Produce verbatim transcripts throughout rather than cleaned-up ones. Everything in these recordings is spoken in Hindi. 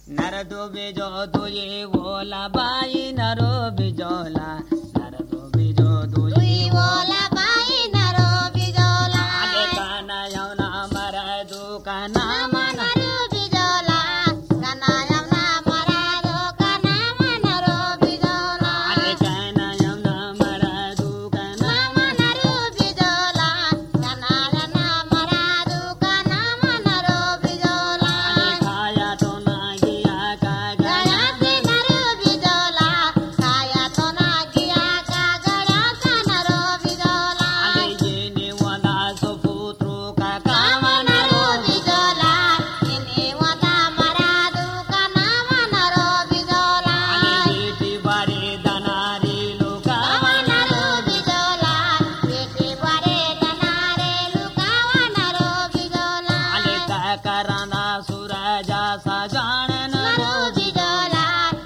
नर दो बिजो दुई बोला बाई नरो बिजोला नर दो बिजो दुई बोला बाई नरो बिजोला आगे काना यौना मरा दो काना मना नरो बिजोला काना यौना मरा दो काना मनरो बिजोला आगे काना यौना मरा दो काना मनरो बिजोला काना यौना मरा दो काना मनरो बिजोला आगे खाया तो ना गिया का गया गया से नरो बिजोला खाया तो ना गया का गया का नरो बिजोला आगे ये ने वाला सो पुत्रो का कामा नरो बिजोला इने वदा मरा दो काना मनरो बिजोला आगे बेटी बारे दनारी लोका नरो बिजोला बेटी बारे दनारे लुकावा नरो बिजोला आगे का कराना सूरजा सजान नरो बिजोला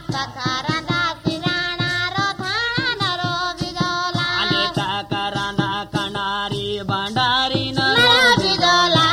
सखारना सिराणा रोथाणा नरो बिजोला आगे का कराना कनारी भंडारी नरो नरो बिजोला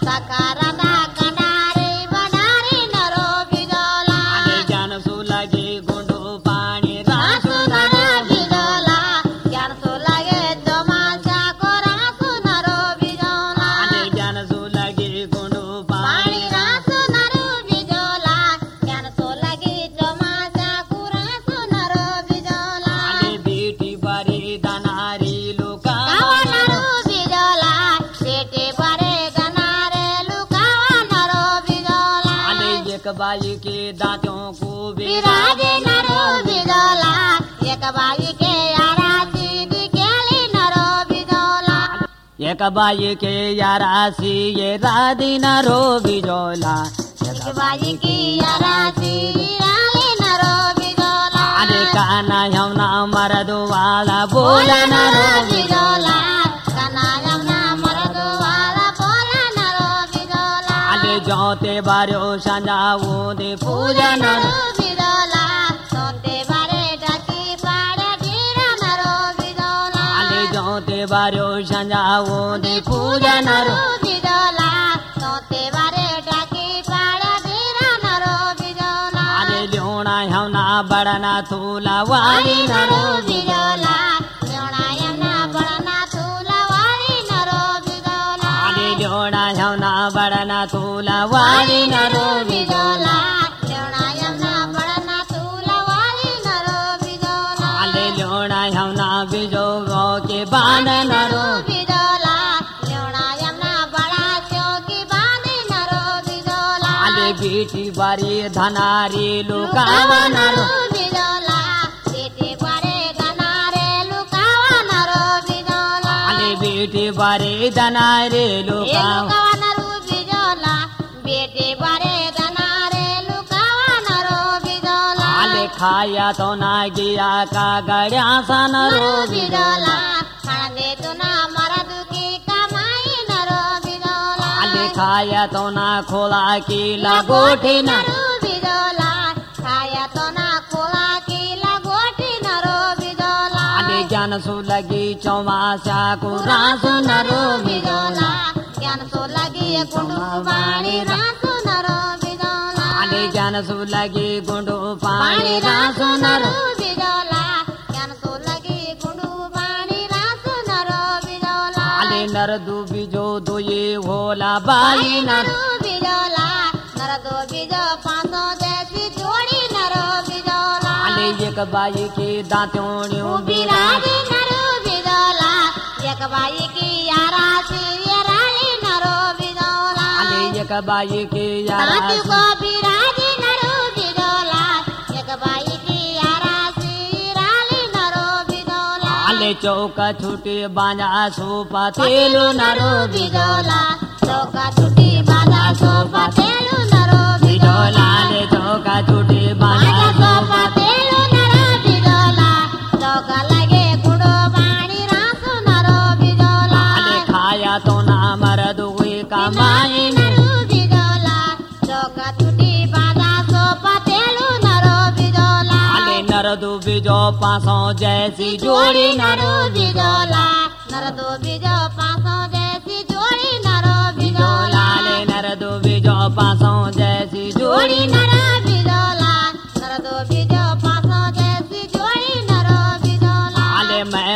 सखारना कनारे बनारे नरो बिजोला आगे ज्ञान सु लगे गुंडो पानी रासु रासु नरो बिजोला ज्ञान सो लगे तमाशा को रासु नरो बिजोला आगे ज्ञान सु लगे गुंडो पाणी पानी रासु नरो बिजोला ज्ञान सो लगे तमाशा को रासु नरो बिजोला आगे बेटी बारे दनारी लोका कावा नरो बिजोला बेटे बरे गनारे लुकावा नरो बिजोला आगे एक बाई के दांतों को विराजे नरो बिजोला एक बाई के आराती दिखेली नरो बिजोला एक बाई के यारासी ये राधी नरो बिजोला एक बाई की आराती विराले नरो बिजोला आगे काना यमुना मरदो वाला बोला नरो बिजोला कना यमुना मरदो वाला बोला नरो बिजोला आगे जोते बारो संजाओ दे पूजा नरो नरो बिजोला सोते बारे डाकी पाड़े ढीरा नरो बिजोला आगे जोते बारो संजाओ दे पूजा नरो बिजोला सोते बारे डाकी पाड़े ढीरा नरो बिजोला आगे ल्योना यमुना बड़ना थूला वाली नरो नरो बिजोला न्योना यमुना बड़ना तूला वाली नरो बिजोला आगे ल्योना यमुना बड़ना थूला वाली नरो बिजोला न्योना यमुना बड़ना तूला वाली नरो बिजोला आगे ल्योना यमुना बिजो गो के बांध नरो बिजोला न्योना यमुना बड़ा चौकी बांधे नरो बिजोला आगे बेटी बारी धनारी लुकावा नरो बिजोला बेटे बारे गनारे लुकावा नरो बिजोला आगे बेटी बारी धनारी लुकावा लुकावा नरो बिजोला बेटे बारे गनारे लुकावा नरो बिजोला आगे खाया तो ना गिया का गड़िया सा नरो बिजोला खाना दे तो ना मरद की कमाई नरो बिजोला आगे खाया तो ना खोला की लगोठी नरो नरो बिजोला खाया तो ना खोला की लगोटी नरो बिजोला आगे ज्ञान सु लगी चौमासा को रासु नरो बिजोला ज्ञान सो लगी कुंडू पाणी रासु नरो बिजोला आगे ज्ञान सु लगी गुंडो पाणी पानी रासु रासु नरो नरो बिजोला ज्ञान सो लगी कुंडू पाणी रासु नरो बिजोला आगे नर दु बिजो दुई होला बाई नर नरो बिजोला नर दो बिजो पांचों जैसी जोड़ी नरो बिजोला आगे एक बाई के दांतों बिराजे नरो बिजोला एक बाई की यारा से याराली नरो बिजोला आगे एक बाई के दांत यारा को बिराजे नरो बिजोला एक बाई की यारा से याराली नरो बिजोला आले चौका छुटी बांजा सोपा तेलो नरो बिजोला चौका छुटी बाजा सोपा तेलु नरो बिजोला आले चौका छुटी बांजा बाजा सोपा सोपा तेलु नरो बिजोला चौका लगे कुंडो पाणी रासु नरो बिजोला आले खाया तो ना मरद हुई कमाई नरो बिजोला चौका छुटी बाजा सोपा तेलु नरो बिजोला आले नर दो बिजो पासों जैसी जोड़ी नरो नरो बिजोला नर दो बिजो पासों जैसी जोड़ी नरो बिजोला लाले नर दो बिजो पासों जैसी जोड़ी जोड़ी नरो बिजोला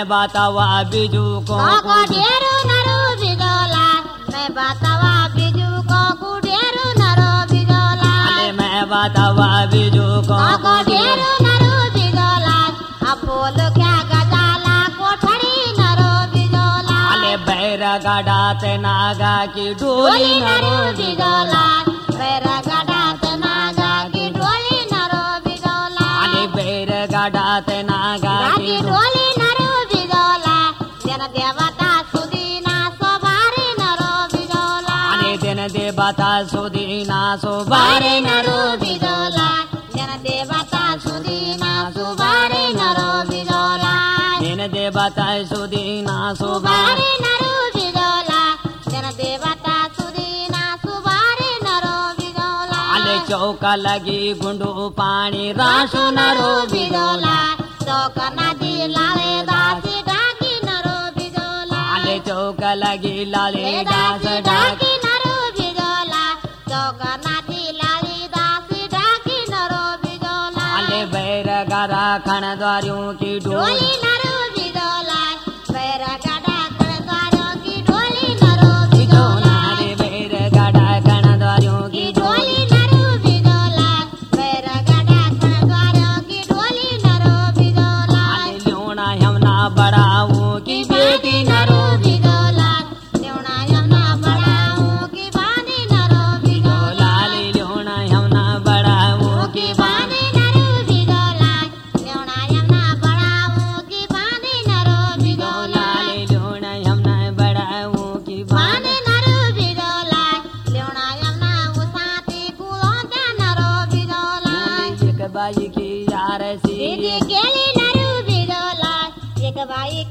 बतावा बिजू को को ढेरू नरो बिजोला मैं बतावा बिजू को कुढेरू नरो बिजोला अरे मैं बतावा बिजू को को ढेरू नरो बिजोला अपोल क्या गजाला कोठड़ी नरो बिजोला अरे बैर गडात नागा की डोली नरो नरो बिजोला बैर गडात नागा की डोली नरो बिजोला अरे बैर गडात नागा की की डोली नरो बिजोला जन देवता सुदीना सोबारे नरो बिजोला अरे दिन देवता सुदीना सुबारे नरो बिजोला जन देवता सुदीना सुबारे नरो बिजोला दिन देवता सुदीना सुबारे सुबारे नरो बिजोला जन देवता सुदीना सुबारे नरो बिजोला अले चौका लगी गुंडू पानी रासु नरो बिजोला चौक नदी लाले दासी डाकी नरो बिजोला अले चौका लगी लाले दास दासी डाक डाकी नरो बिजोला चौक नदी लाली दासी डाकी नरो बिजोला अले बैर गरा खण द्वारियों की डोली डोली नरो बिजोला पैर गड़ा करदारों की डोली नरो बिजोला अरे बैर गड़ा खण द्वारियों की की डोली नरो बिजोला पैर गड़ा करदारों की डोली नरो बिजोला अले ल्योना यमुना बड़ाऊ की बेटी नरो बिजोला न्योना यमुना बड़ाऊ की बानी नरो बिजोला लाले ल्योना यमुना बड़ाऊ की बानी नरो बिजोला न्योना यमुना बड़ाऊ की बानी नरो बिजोला लाले ल्योना यमुना बड़ाऊ की बानी नरो बिजोला न्योना यमुना उसाती कुलों नरो बिजोला एक बाई की यार सी दीदी केली नरो बिजोला एक बाई